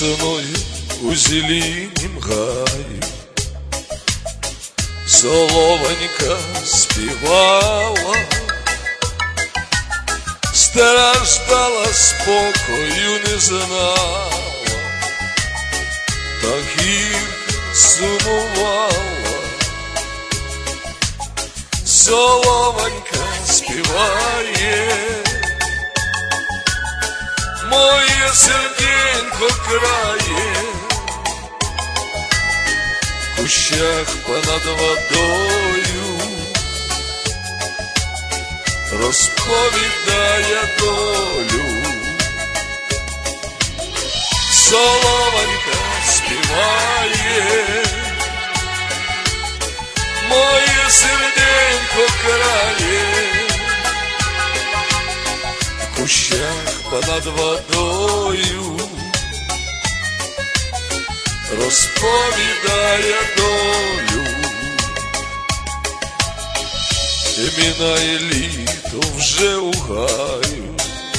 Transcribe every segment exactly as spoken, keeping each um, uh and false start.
Весною у зелінім гаю соловонька співала, страждала, спокою не знала, так гірко сумувала. Соловонька співає, моє серденько крає, в кущах понад водою розповідає долю. Соловонька співає, моє серденько крає, в кущах понад водою розповідає долю. І минає літо вже у гаю,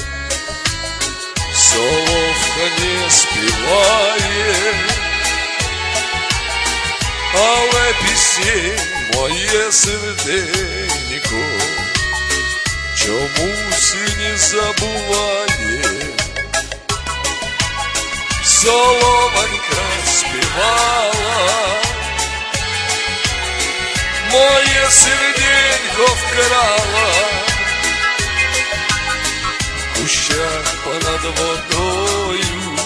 соловка не співає, але пісень моє серденько чомусь не забуває. Соловонька співала, моє серденько вкрала, в кущах понад водою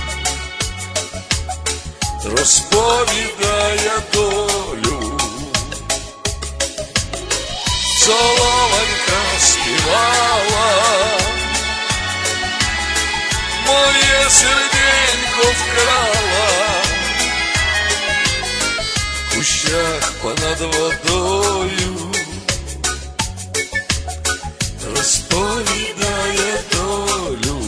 розповідає долю. Соловонька співала, моє серденько вкрала, в кущах понад водою розповідає долю.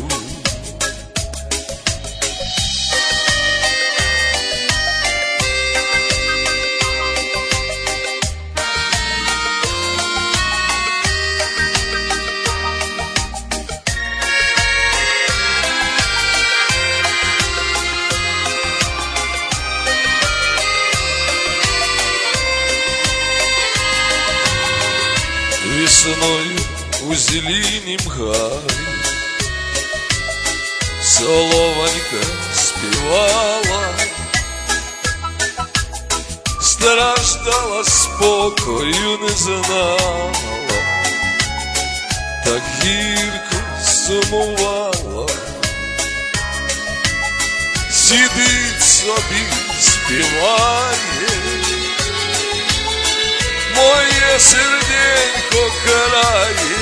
Весною у зелінім гаю соловонька співала, страждала, спокою не знала, так гірко сумувала. Сидить собі, співає, моє серденько крає,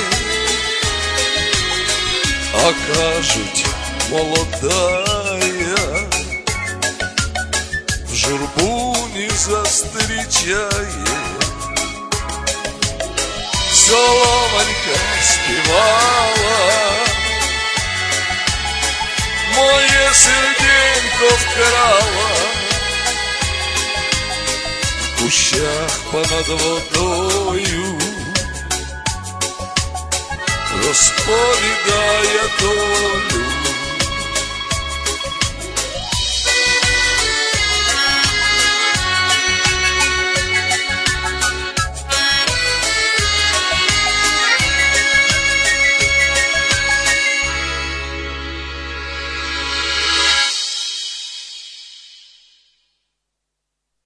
а кажуть, молодая в журбу не застрічає. Соловонька співала, моє серденько вкрала, в кущах понад водою розповідає долю.